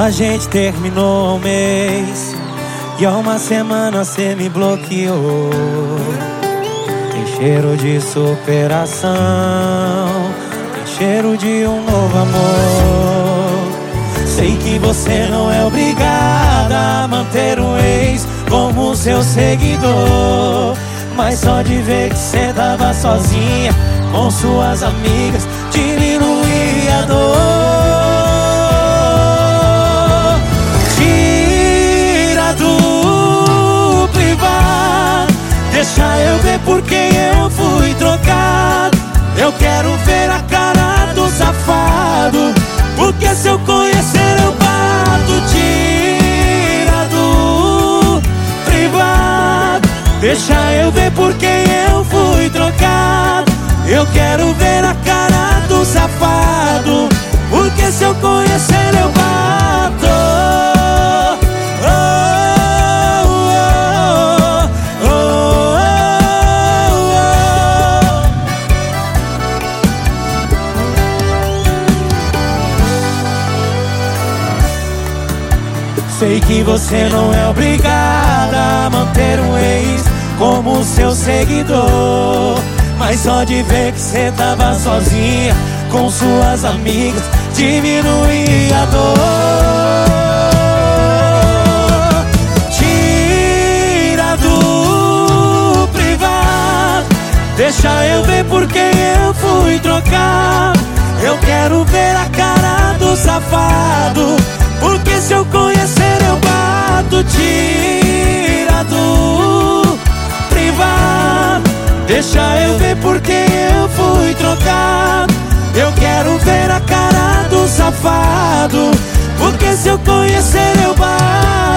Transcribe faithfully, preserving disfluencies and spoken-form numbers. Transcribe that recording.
A gente terminou um mês e há uma semana cê me bloqueou. Tem cheiro de superação, tem cheiro de um novo amor. Sei que você não é obrigada a manter um ex como seu seguidor, mas só de ver que cê tava sozinha com suas amigas diminuía a dor. Tira do privado, deixa eu ver por quem eu fui trocado. Eu quero ver a cara do safado, porque se eu conhecer eu bato. Tira do privado, deixa eu ver por quem eu fui trocado. Eu quero ver a cara do safado, porque se eu conhecer eu bato. Oh, oh, oh, oh, oh. Sei que você não é obrigada a manter um ex como seu seguidor, mas só de ver que cê tava sozinha com suas amigas diminuía a dor. Tira do privado, deixa eu ver por quem eu fui trocar. Eu quero ver a cara do safado, porque se eu conhecer eu bato. Tira do privado, deixa eu ver por quem eu fui trocado. Eu quero ver a cara do safado, porque se eu conhecer eu bato.